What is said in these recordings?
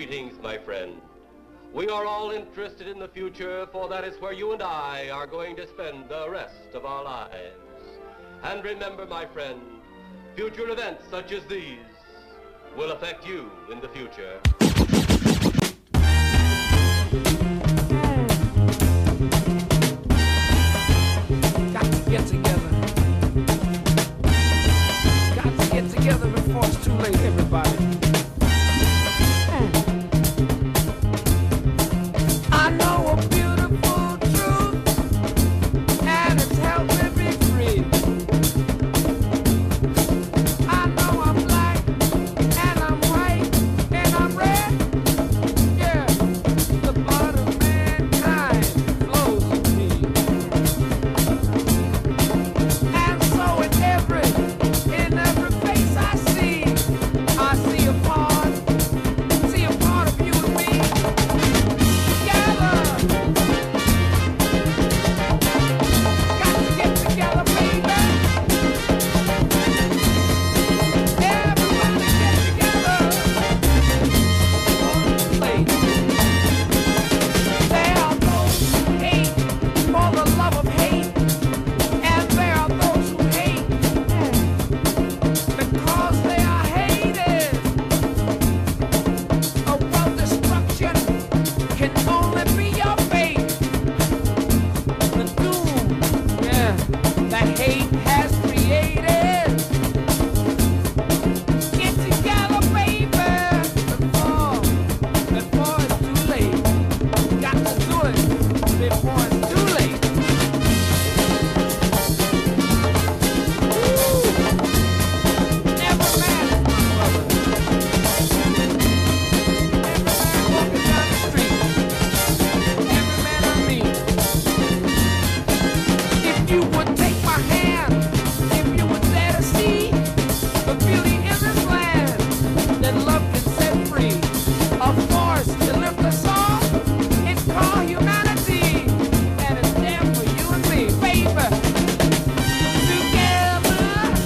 Greetings, my friend. We are all interested in the future, for that is where you and I are going to spend the rest of our lives. And remember, my friend, future events such as these will affect you in the future. Got to get together. Got to get together before it's too late, everybody. I know a beautiful truth, and it's helping me free. I know I'm black, and I'm white, and I'm red. Yeah, the blood of mankind flows in me. And so in every face I see a part of you and me. Together, got to get together, baby. Everybody get together. There are those who hate for the love of hate, and there are those who hate because they are hated. A world destruction can only be your fate. The doom, yeah, that hate has created. Get together, baby, before it's too late. Got to do it before it's too late. Every man is my brother. Every man walking down the street. Every man I meet. If you would take my hand, if you would dare to see the beauty in this land, then love can set free. A force to lift us all. It's called humanity, and it's there for you and me, baby. Together,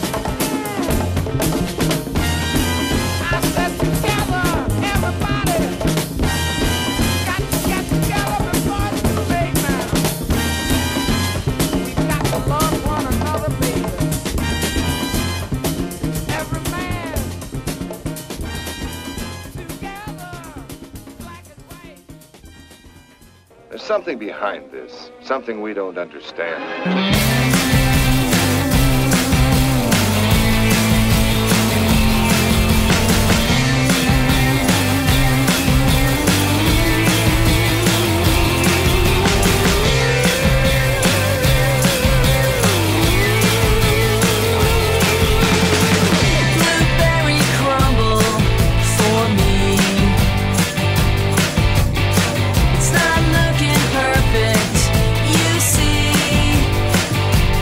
I said together, everybody. Got to get together before it's too late now. We got to love one another, baby. Every man. Together, black and white. There's something behind this, something we don't understand. Blueberry crumble for me. It's not looking perfect, you see.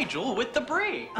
angel with the brie.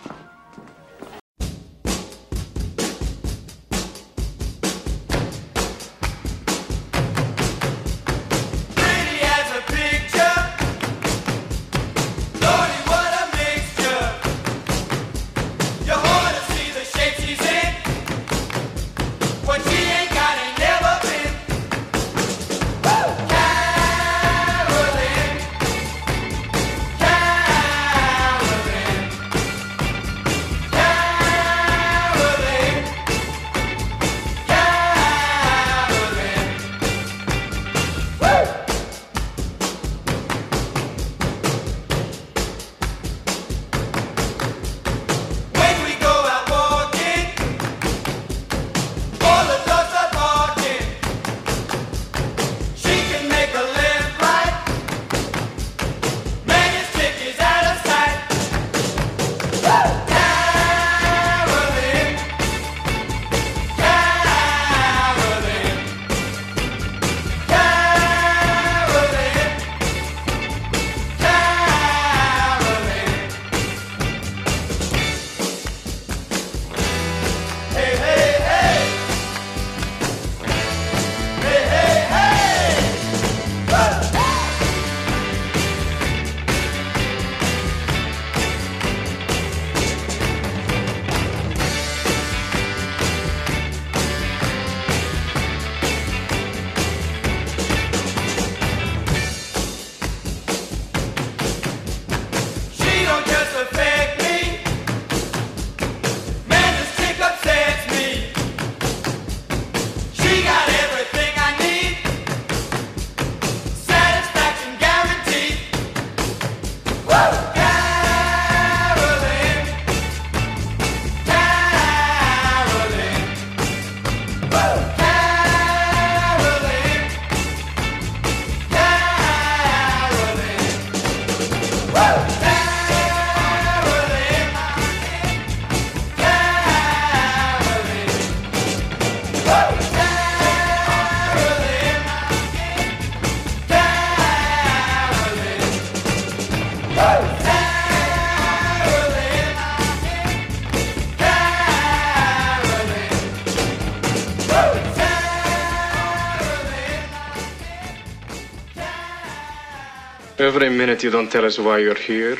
Every minute you don't tell us why you're here,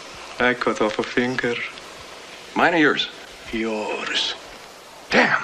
I cut off a finger. Mine or yours? Yours. Damn.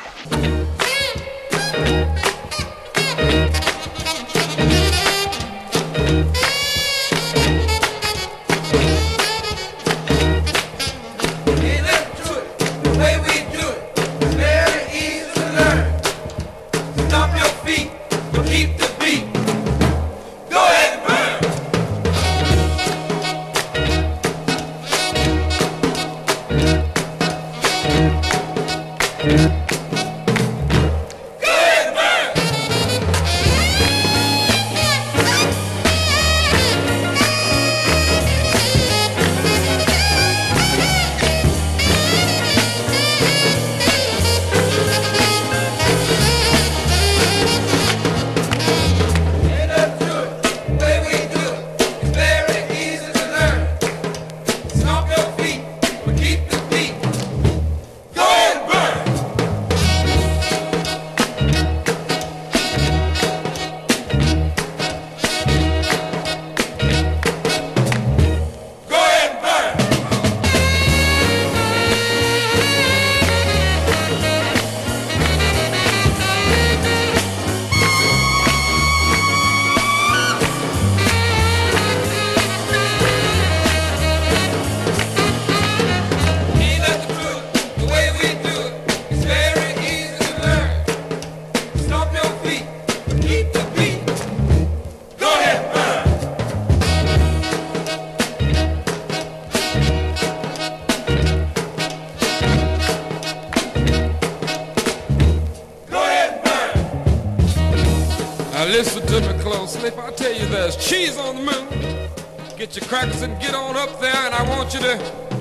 Listen to me closely. If I tell you there's cheese on the moon, get your crackers and get on up there, and I want you to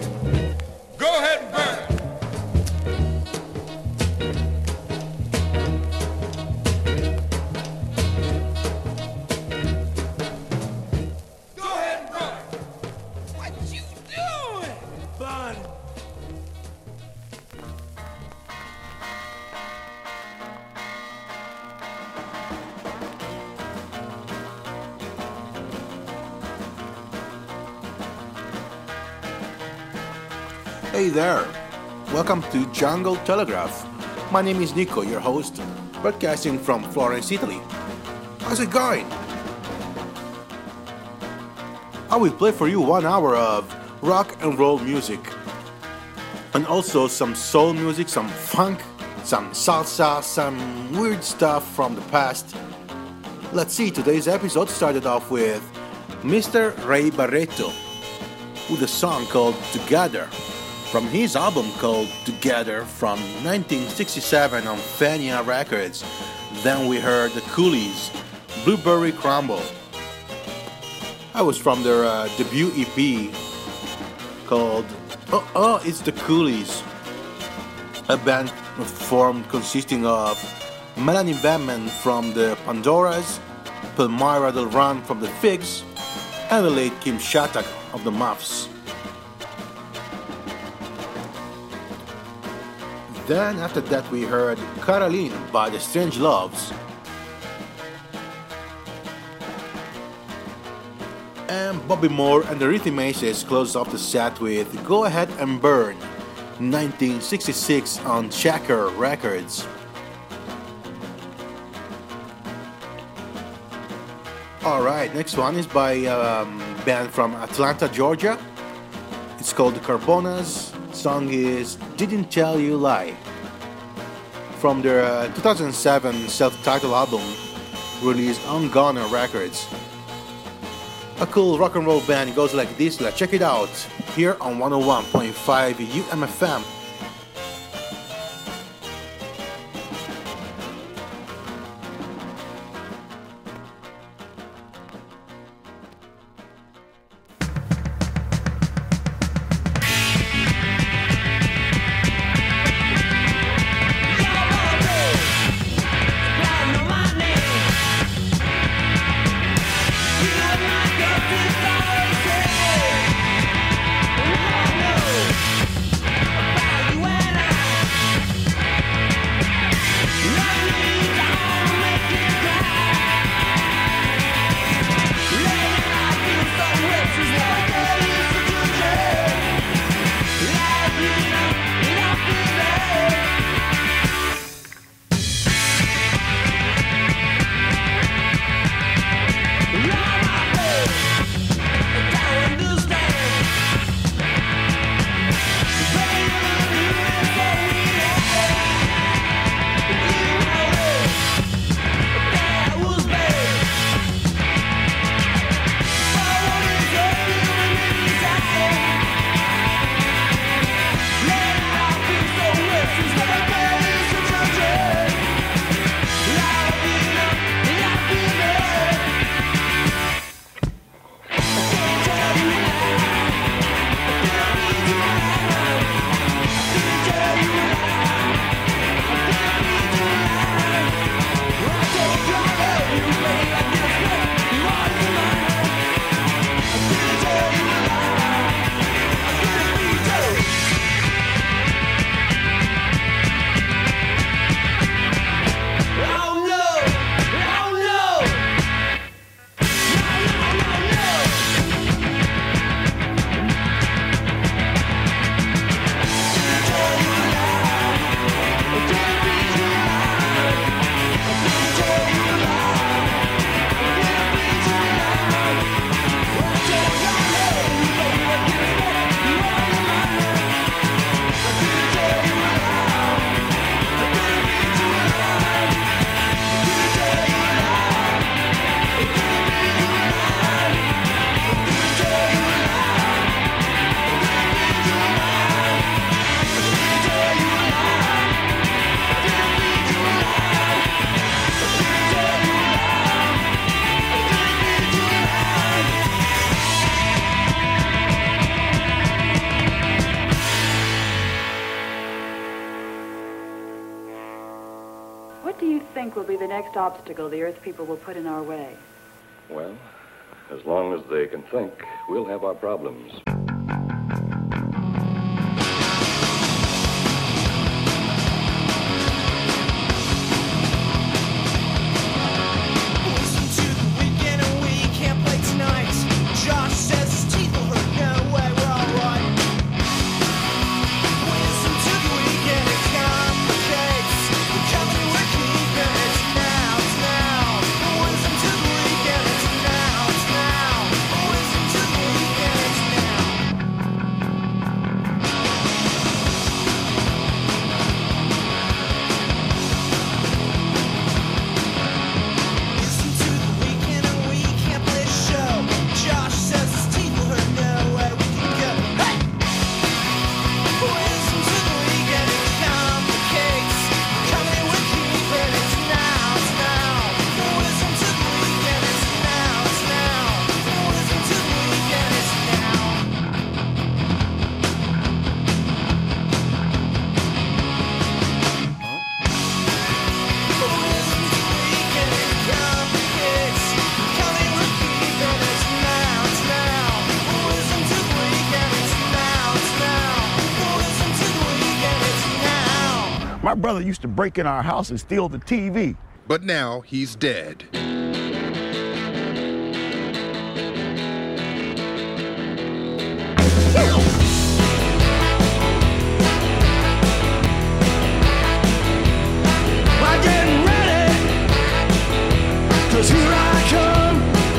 go ahead and burn. Go ahead and burn. What you doing? Hey there! Welcome to Jungle Telegraph. My name is Nico, your host, broadcasting from Florence, Italy. How's it going? I will play for you 1 hour of rock and roll music, and also some soul music, some funk, some salsa, some weird stuff from the past. Let's see, today's episode started off with Mr. Ray Barretto with a song called Together from his album called Together from 1967 on Fania Records. Then we heard the Coolies, Blueberry Crumble. I was from their debut EP called it's the Coolies, a band formed consisting of Melanie Venman from the Pandoras, Palmyra Del Run from the Figs, and the late Kim Shattuck of the Muffs. Then after that we heard Caroline by the Strangeloves. And Bobby Moore and the Rhythm Aces closed off the set with Go Ahead and Burn, 1966 on Checker Records. Alright, next one is by a band from Atlanta, Georgia. It's called the Carbonas. Song is Didn't Tell You Lie from their 2007 self-titled album released on Goner Records. A cool rock and roll band goes like this. Let's check it out here on 101.5 UMFM. Obstacle the Earth people will put in our way? Well, as long as they can think, we'll have our problems. Josh says his teeth will hurt. No way, we're all right. My brother used to break in our house and steal the TV. But now he's dead. I'm getting ready, 'cause here I come.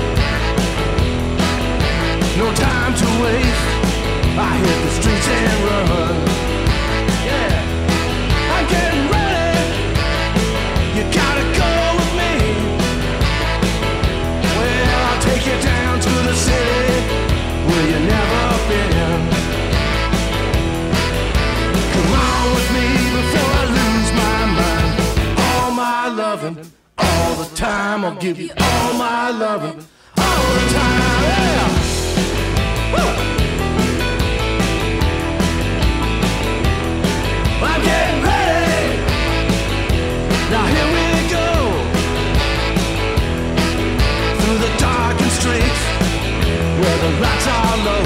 No time to waste, I hit the streets and run. Yeah, I'm getting ready, you gotta go with me. Well, I'll take you down to the city where you never been. Come on with me before I lose my mind. All my loving, all the time, I'll give you all my loving, all the time, yeah. Woo. I'm getting ready, now here we go, through the darkened streets where the lights are low.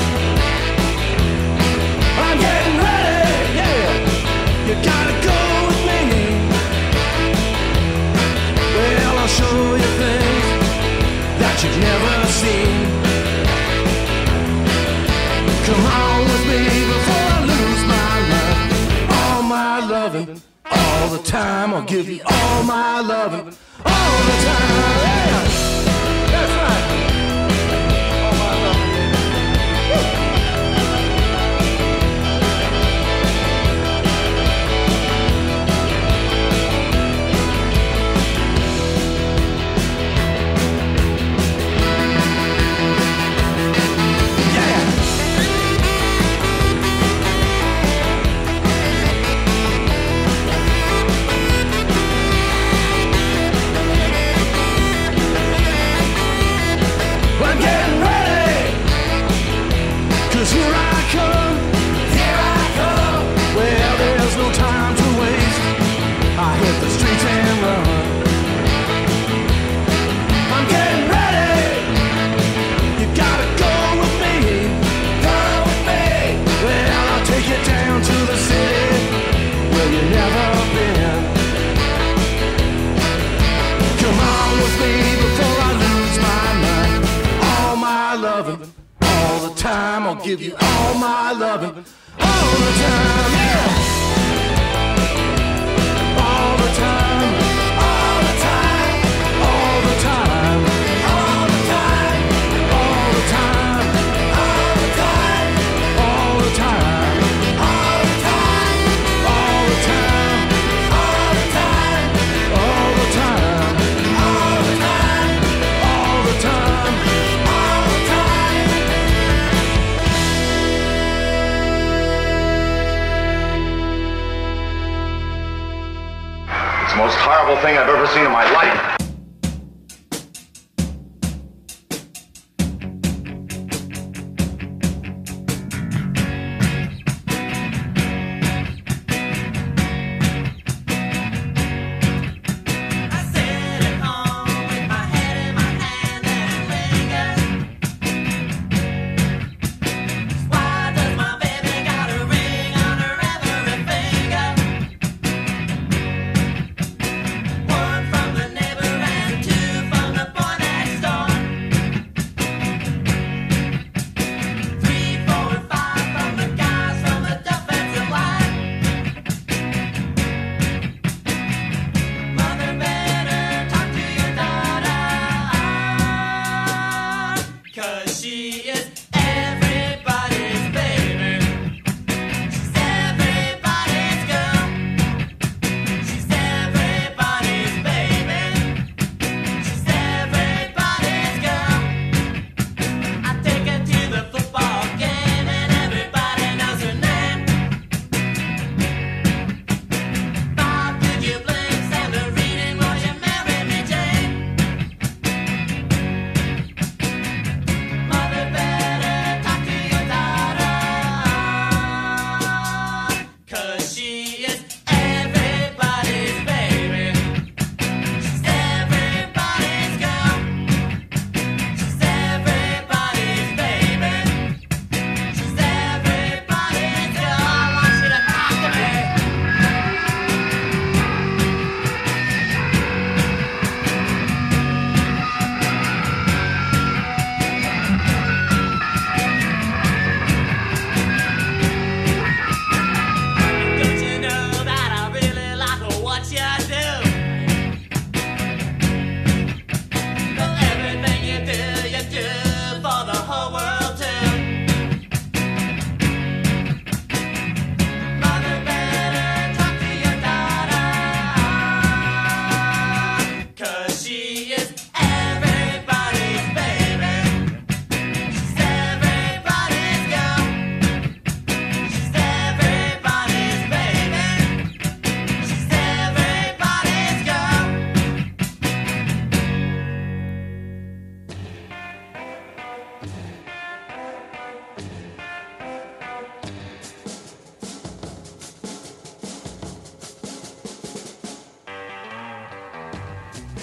I'm getting ready, yeah, you gotta go with me. Well, I'll show you things that you've never seen. Come on with me before I lose my mind. All my loving, all the time, I'll give you all my loving, all the time, yeah. That's right. All my loving. Woo. I'm getting ready, 'cause here I come, here I come. Well, there's no time to waste, I hit the streets and run. I'm getting ready, you gotta go with me, go with me. Well, I'll take you down to the city where you've never been. Come on with me before I lose my mind. All my loving, all the time, I'll give you all my loving, all the time, yeah. All the time, all the time, all the time, all the time, all the time, all the time, all the time, all the time, all the time, all the time, all the time, all the time, all the time. It's the most horrible thing I've ever seen in my life. One from the neighbor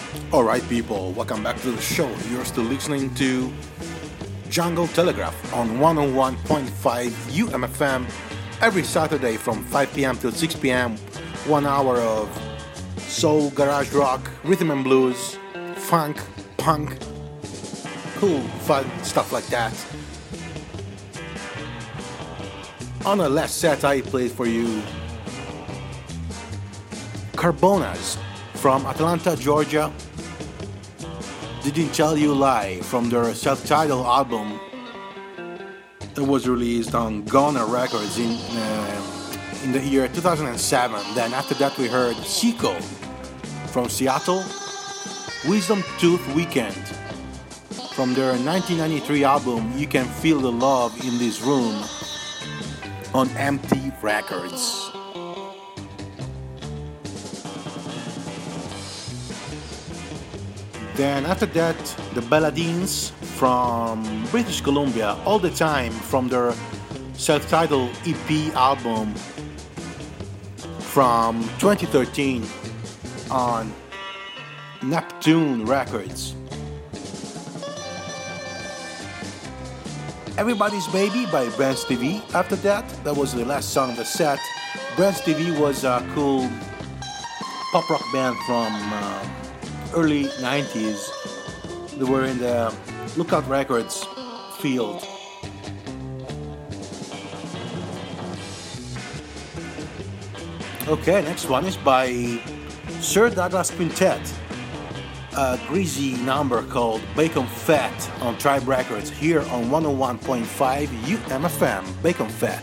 Alright people, welcome back to the show. You're still listening to Jungle Telegraph on 101.5 UMFM every Saturday from 5 p.m. till 6 p.m. 1 hour of soul, garage rock, rhythm and blues, funk, punk, cool, fun, stuff like that. On the last set I played for you Carbonas from Atlanta, Georgia. Didn't Tell You Lie from their self-titled album that was released on Goner Records in the year 2007. Then after that we heard Seco from Seattle, Wisdom Tooth Weekend from their 1993 album You Can Feel the Love in This Room on Empty Records. Then after that, the Balladines from British Columbia, All the Time from their self-titled EP album from 2013 on Neptune Records. Everybody's Baby by Brand Stevie. After that was the last song of the set. Brand Stevie was a cool pop rock band from early 90s. They were in the Lookout Records field. Okay, next one is by Sir Douglas Quintet. A greasy number called Bacon Fat on Tribe Records here on 101.5 UMFM. Bacon Fat.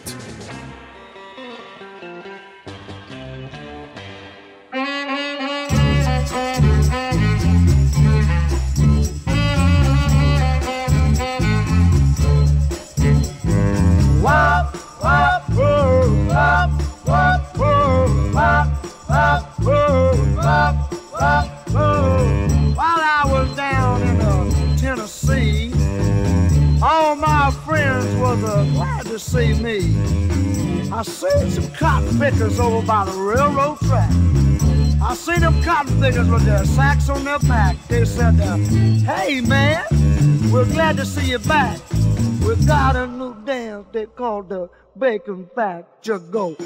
I seen some cotton pickers over by the railroad track. I seen them cotton pickers with their sacks on their back. They said, hey man, we're glad to see you back. We got a new dance they call the Bacon Fat. Just go.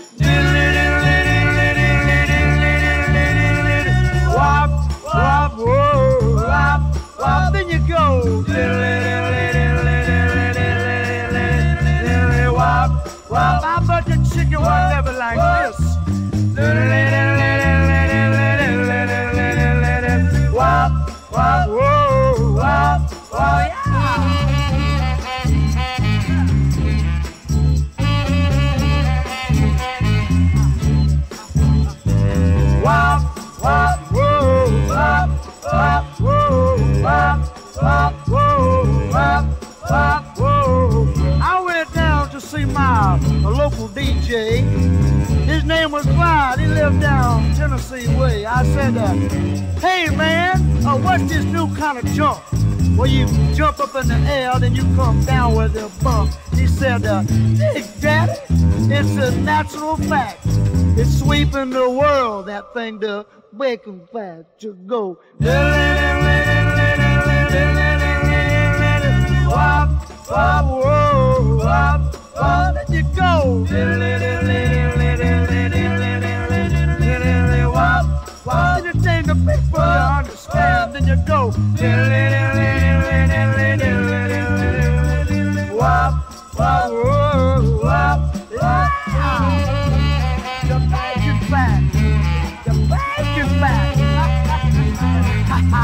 Wop, wop, whoa, wop, wop, then you go. Wop, wop, I bet the chicken was never like this. Wop, wop, whoa, wop, wop, yeah. Wop, wop, whoa, wop, wop, whoa, wop, wop, whoa, wop, wop, whoa. I went down to see a local DJ. His name was Clyde. He lived down Tennessee way. I said, hey man, what's this new kind of jump? Well, you jump up in the air, then you come down with a bump. He said, hey daddy, it's a natural fact. It's sweeping the world, that thing, the Bacon Fat. Just go. Wop, wop, whoa, wop, wop, let you go. Wop, wop, you take the big for you understand, then you go. Wop, wop, whoa, wop, wop. The Bacon Fat, the Bacon Fat. Ha ha.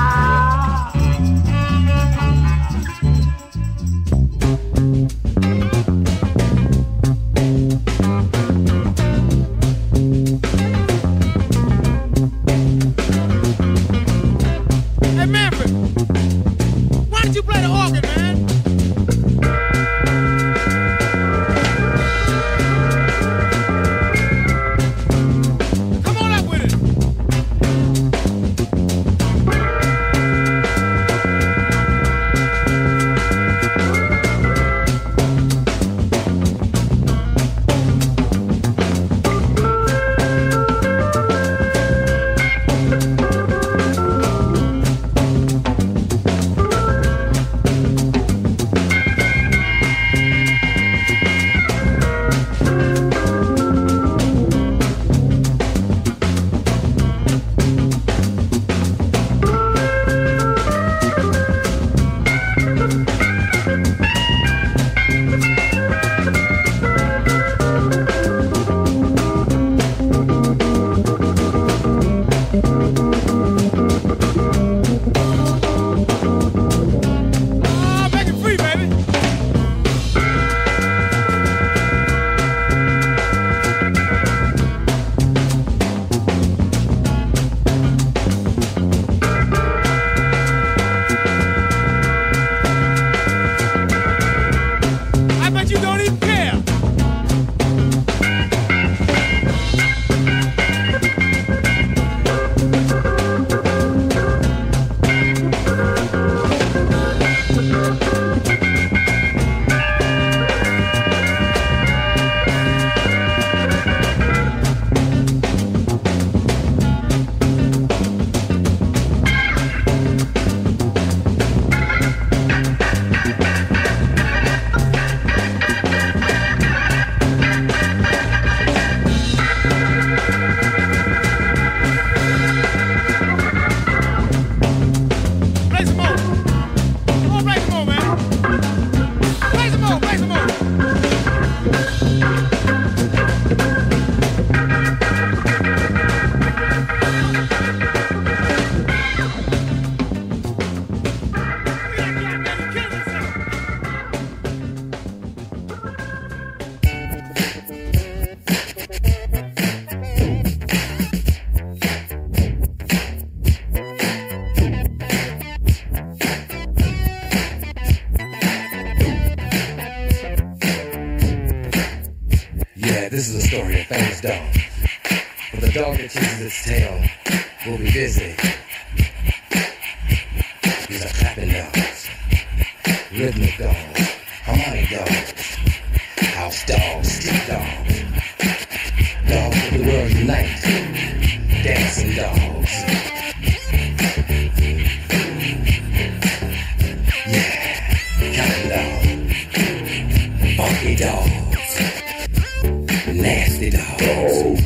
is a story of famous dog. But the dog that chases its tail will be busy. These are clapping dogs, rhythmic dogs, harmonic dogs, house dogs, street dogs, dogs of the world unite, dancing dogs. Yeah, counting dogs, funky dogs, nasty dogs.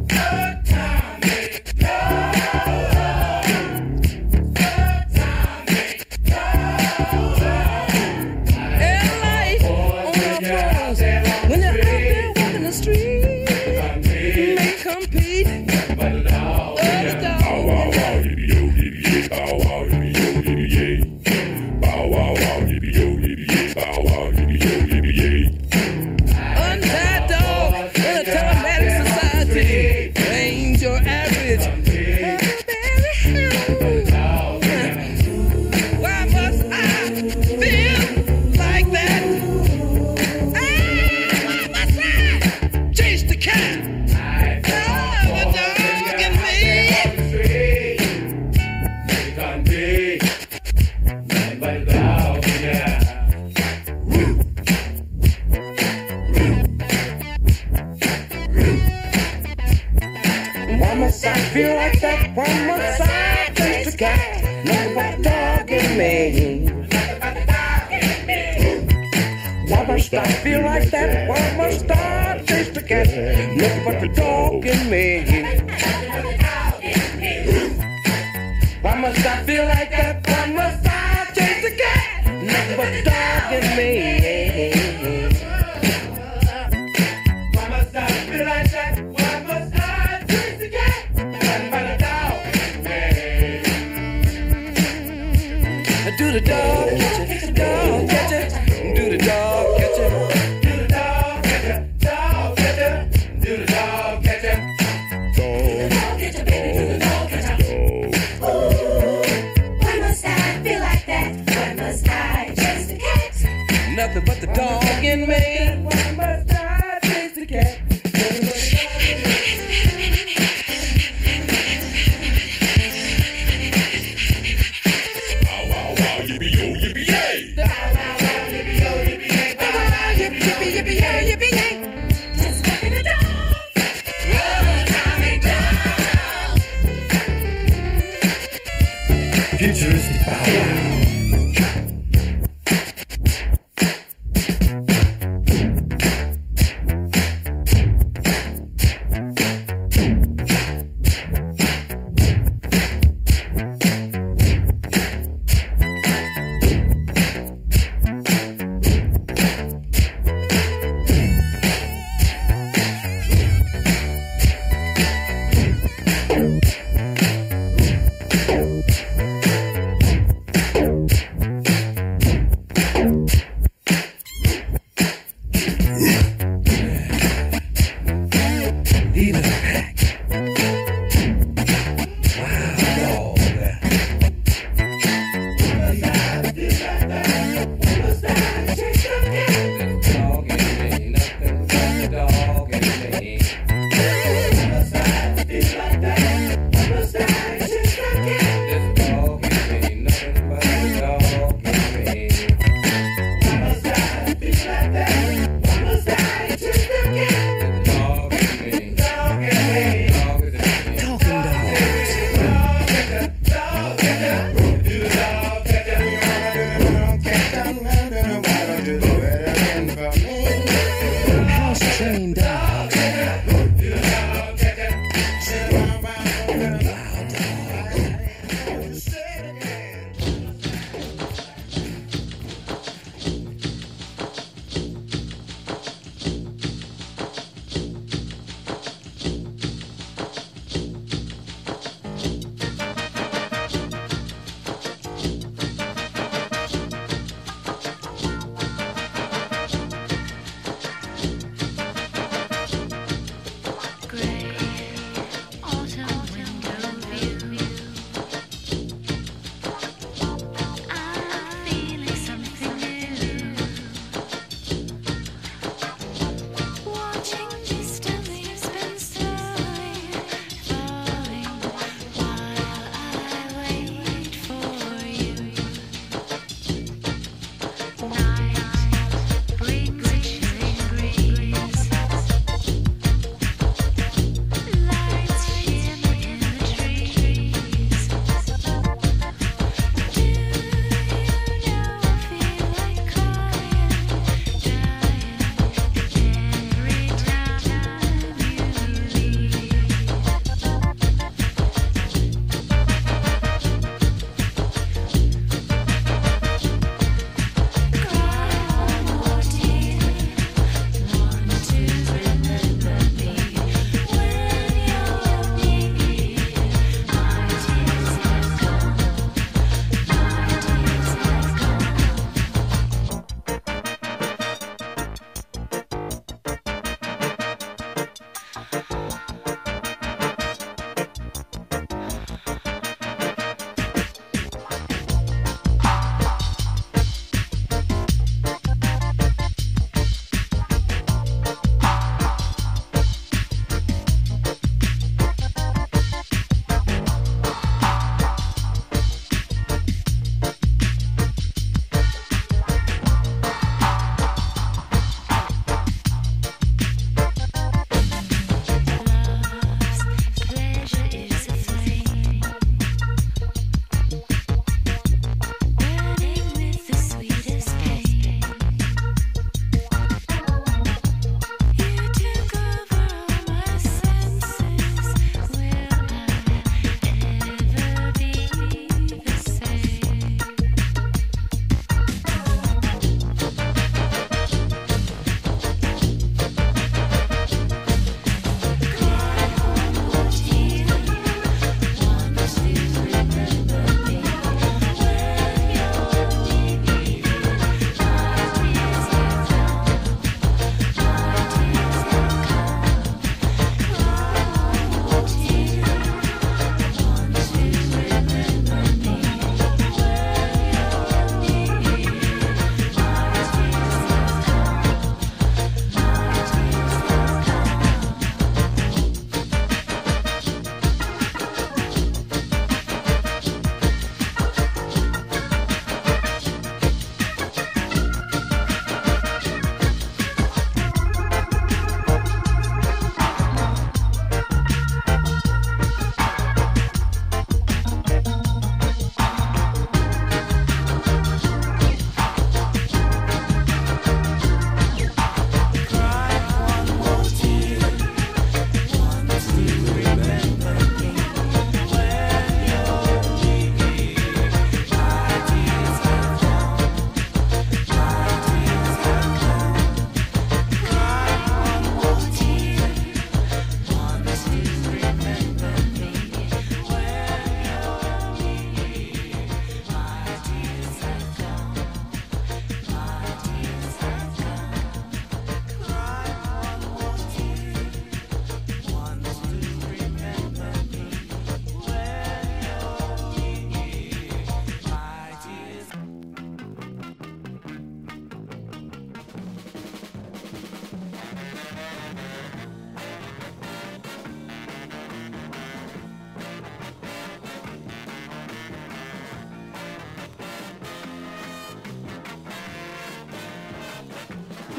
Futuristic power.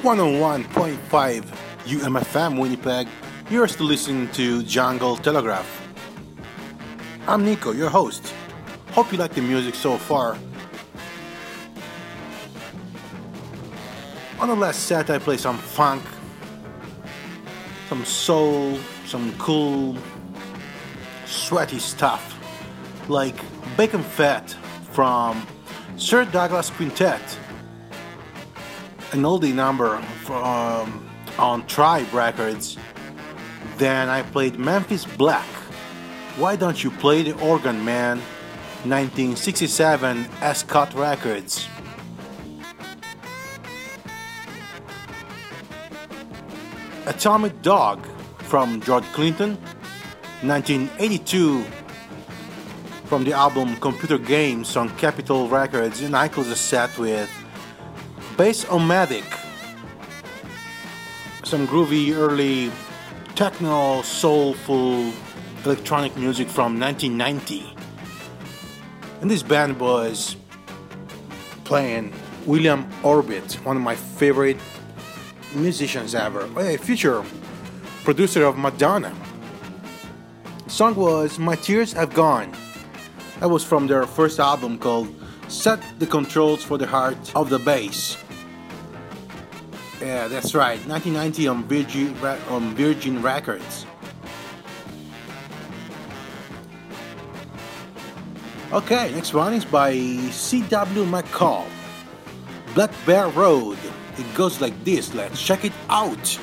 101.5 UMFM Winnipeg. You're still listening to Jungle Telegraph. I'm Nico, your host. Hope you like the music so far. On the last set I played some funk, some soul, some cool, sweaty stuff like Bacon Fat from Sir Douglas Quintet, an oldie number on Tribe Records. Then I played Memphis Black, Why Don't You Play the Organ Man, 1967 Ascot Records. Atomic Dog from George Clinton, 1982, from the album Computer Games on Capitol Records, and I close the set with Bass-O-Matic, some groovy early techno, soulful electronic music from 1990. And this band was playing William Orbit, one of my favorite musicians ever, a future producer of Madonna. The song was My Tears Have Gone. That was from their first album called Set the Controls for the Heart of the Bass. Yeah, that's right, 1990 on Virgin Records. Okay, next one is by C.W. McCall, Black Bear Road. It goes like this, let's check it out.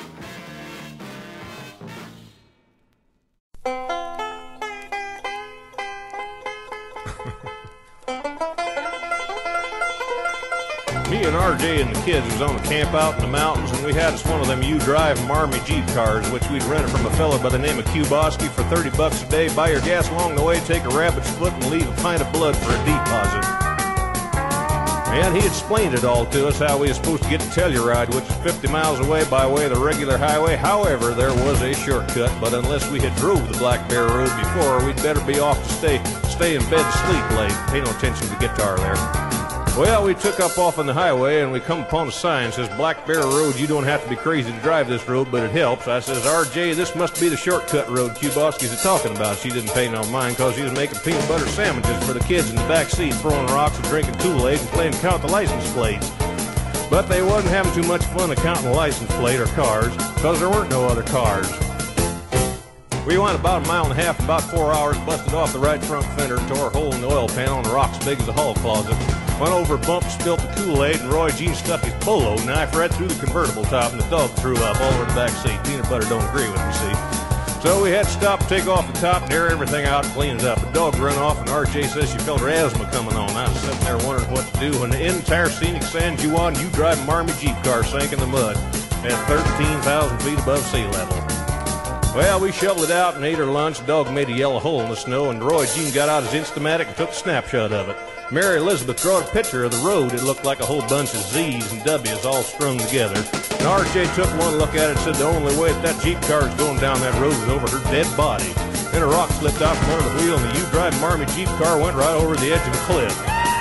Me and RJ and the kids was on a camp out in the mountains, and we had us one of them U-Drive Marmy Jeep cars, which we'd rented from a fella by the name of Kuboski for $30 a day. Buy your gas along the way, take a rabbit's foot, and leave a pint of blood for a deposit. And he explained it all to us, how we were supposed to get to Telluride, which is 50 miles away by way of the regular highway. However, there was a shortcut, but unless we had drove the Black Bear Road before, we'd better be off to stay in bed and sleep late. Pay no attention to the guitar there. Well, we took up off on the highway, and we come upon a sign that says, Black Bear Road, you don't have to be crazy to drive this road, but it helps. I says, RJ, this must be the shortcut road Kuboski's talking about. She didn't pay no mind, because he was making peanut butter sandwiches for the kids in the back seat, throwing rocks and drinking Kool-Aid and playing count the license plates. But they wasn't having too much fun counting the license plate or cars, because there weren't no other cars. We went about a mile and a half, about 4 hours, busted off the right front fender, tore a hole in the oil pan on a rock as big as a hall closet. Went over a bump, spilt the Kool-Aid, and Roy Jean stuck his bolo knife right through the convertible top, and the dog threw up all over the back seat. Peanut butter don't agree with me, see? So we had to stop and take off the top and air everything out and clean it up. The dog run off, and RJ says she felt her asthma coming on. I was sitting there wondering what to do when the entire scenic San Juan U-Drive Marmy Jeep car sank in the mud at 13,000 feet above sea level. Well, we shoveled it out and ate our lunch. The dog made a yellow hole in the snow, and Roy Jean got out his Instamatic and took a snapshot of it. Mary Elizabeth drawed a picture of the road. It looked like a whole bunch of Z's and W's all strung together. And RJ took one look at it and said the only way that Jeep car is going down that road is over her dead body. Then a rock slipped out from under the wheel, and the U-Drive Marmy Jeep car went right over the edge of a cliff.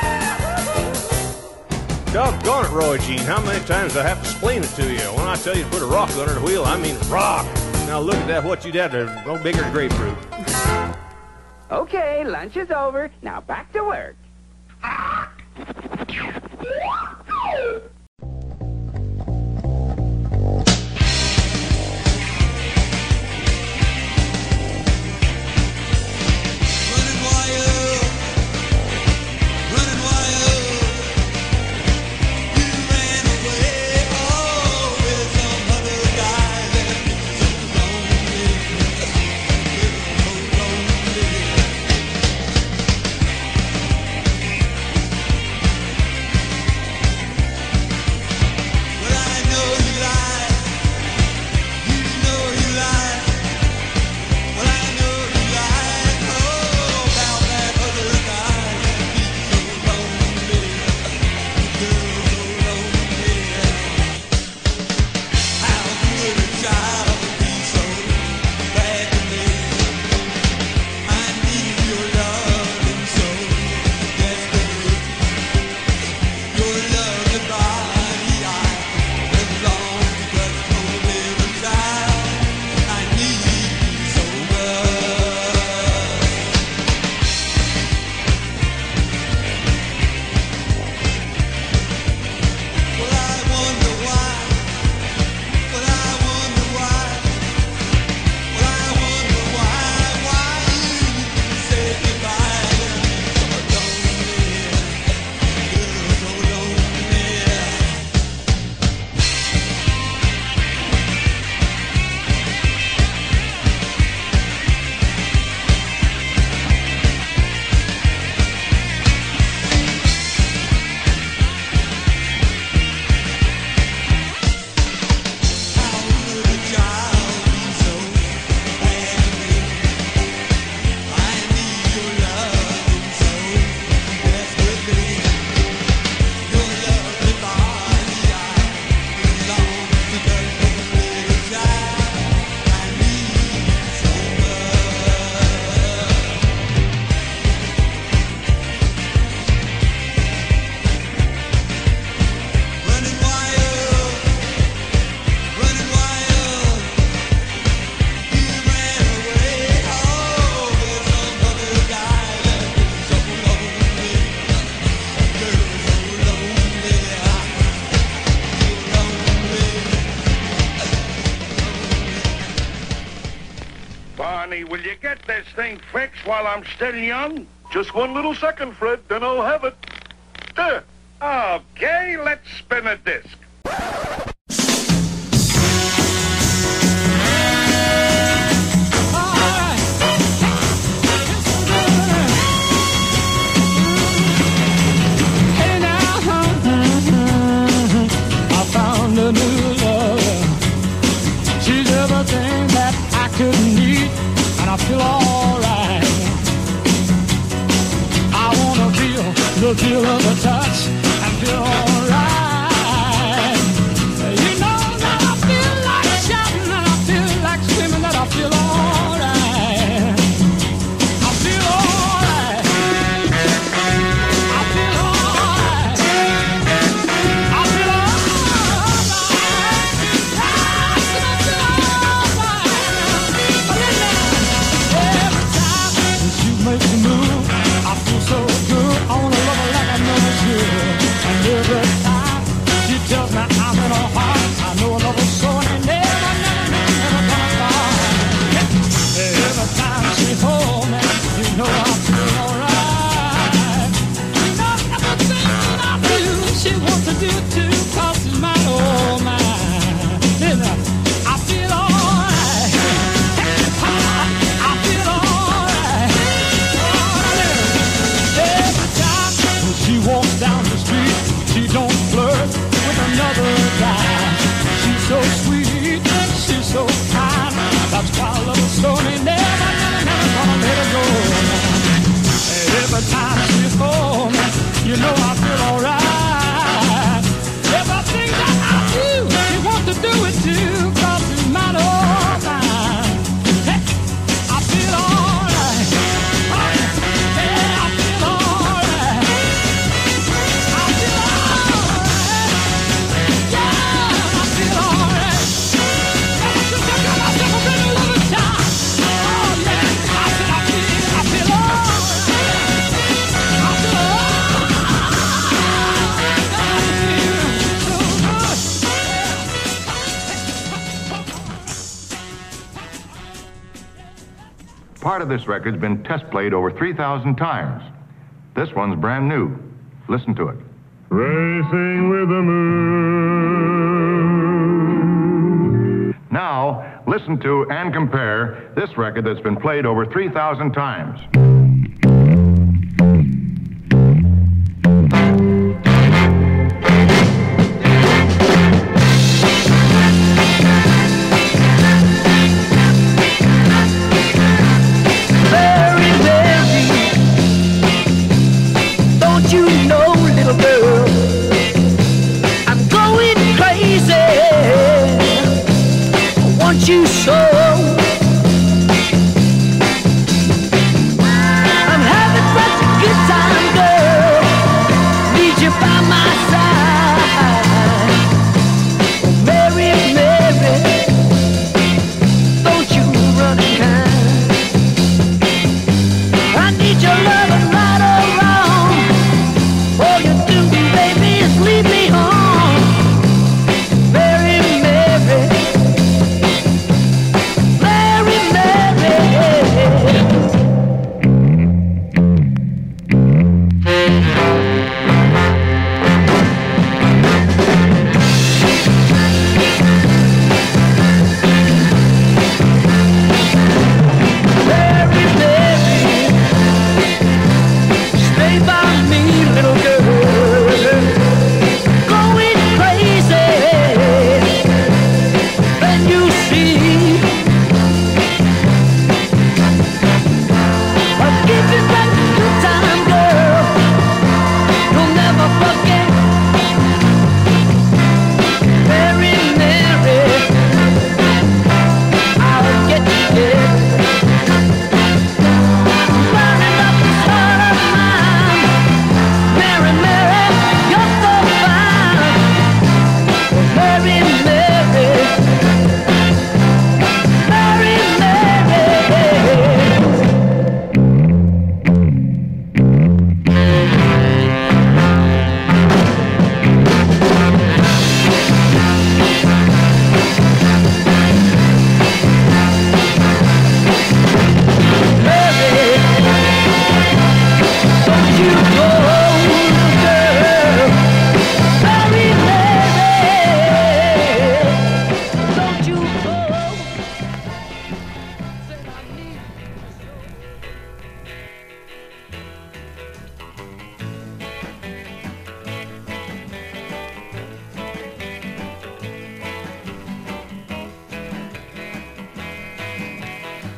Doggone it, Roy Jean, how many times do I have to explain it to you? When I tell you to put a rock under the wheel, I mean rock. Now look at that, what you'd have to go bigger than grapefruit. Okay, lunch is over. Now back to work. Barney, will you get this thing fixed while I'm still young? Just one little second, Fred, then I'll have it. There. Okay, let's spin a disc. Hey now, I found a new love. She's everything that I could need, and I feel alright. I wanna feel the feel of a touch and feel alright. You know that I feel like shouting and I feel like screaming, that I feel alright. I feel alright. I feel alright. I feel alright. Every time she makes a move, I feel so good. I wanna love her like I never should. And every time she tells me I'm in her heart, I know I love her so and never gonna find. Every time she holds me, you know I feel alright. You know everything that I do, she wants to do too, 'cause she's mine, oh mine. Then I feel alright. I feel alright. Every time she walks down the street, she don't flirt with another guy. She's so sweet, she's so kind. That's why I love her so, and never gonna let her go. Every time she holds me, you know I feel alright. Everything that I do, she wants to do it too, 'cause she's mine, oh mine. Hey, I feel alright. Yeah, I feel alright. I feel alright. Yeah, I feel alright. I just got myself a brand new loving time. Oh yeah, I feel alright. I feel Part of this record's been test played over 3,000 times. This one's brand new. Listen to it. Racing with the moon. Now, listen to and compare this record that's been played over 3,000 times. Mary, Mary, don't you know, little girl, I'm going crazy. I want you so.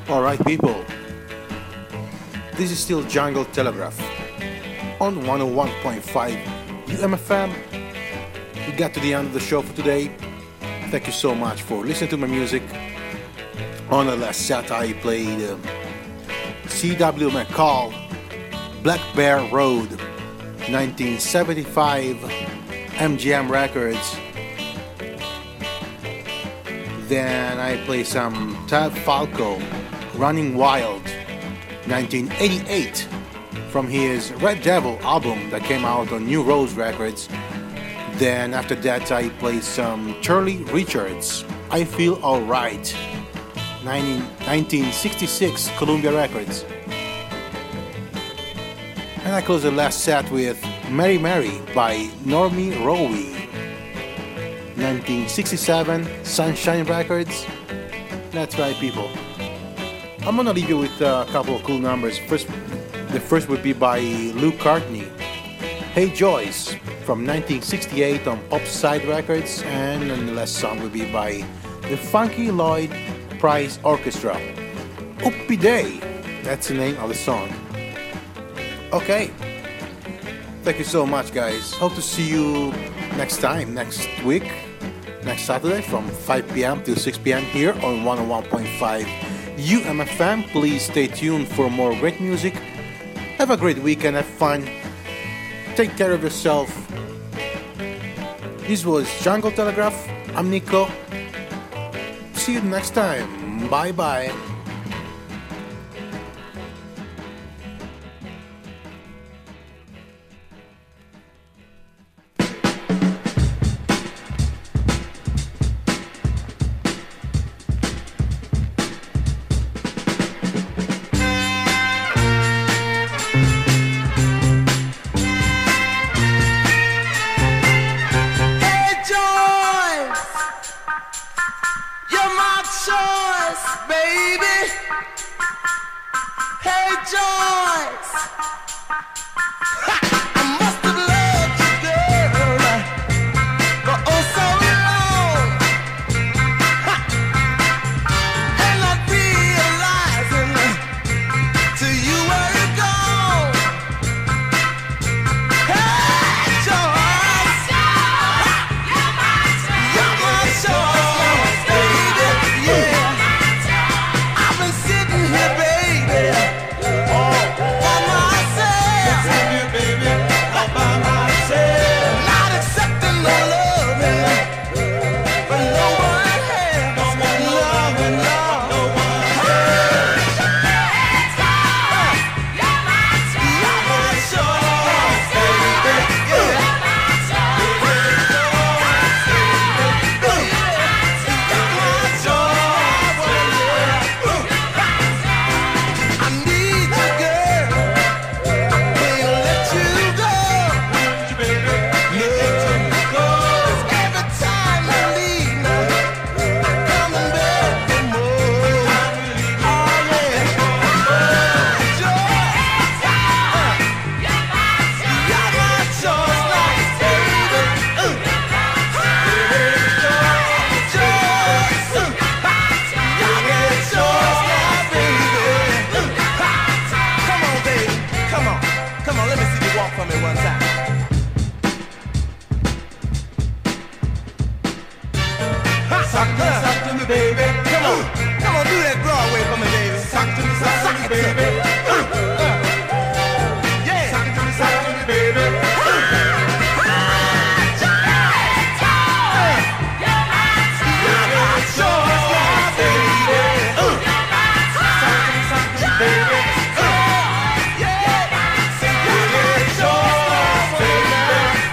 Alright people, this is still Jungle Telegraph on 101.5 UMFM. We got to the end of the show for today. Thank you so much for listening to my music. On the last set I played C.W. McCall, Black Bear Road, 1975 MGM Records. Then I played some Tab Falco, Running Wild, 1988, from his Red Devil album that came out on New Rose Records. Then after that I played some Charlie Richards, I Feel Alright, 1966 Columbia Records. And I closed the last set with Mary Mary by Normie Rowe, 1967 Sunshine Records. That's right people. I'm gonna leave you with a couple of cool numbers. The first would be by Luke Courtney, Hey Joyce, from 1968 on Popside Records, and then the last song would be by the Funky Lloyd Price Orchestra, Uppy Day. That's the name of the song. Okay, thank you so much guys. Hope to see you next time, next week, next Saturday from 5 p.m. to 6 p.m. here on 101.5 UMFM. Please stay tuned for more great music. Have a great weekend, have fun, take care of yourself. This was Jungle Telegraph. I'm Nico. See you next time. Bye bye.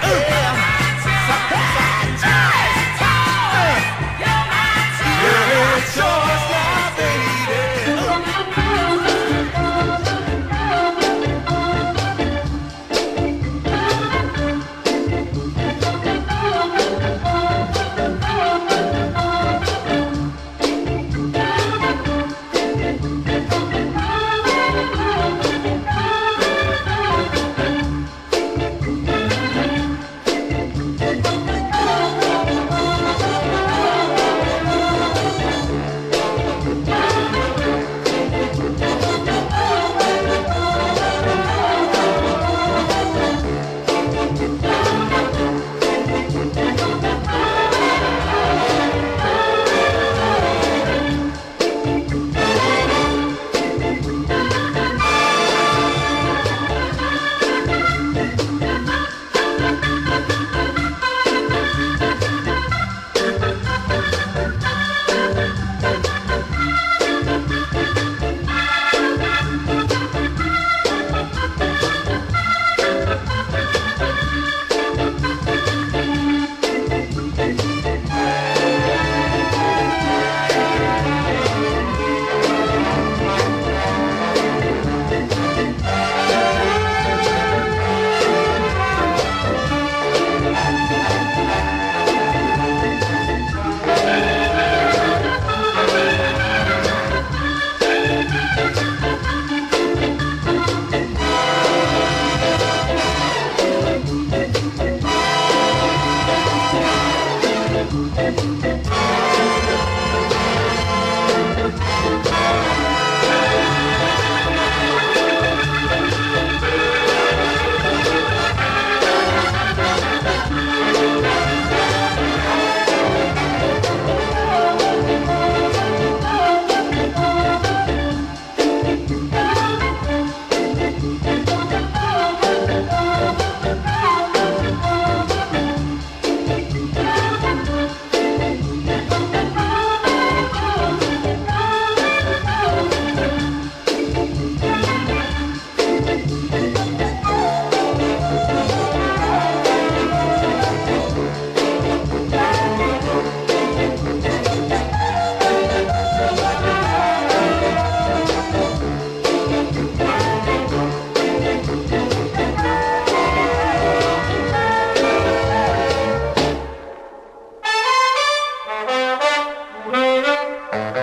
Yeah. Thank you.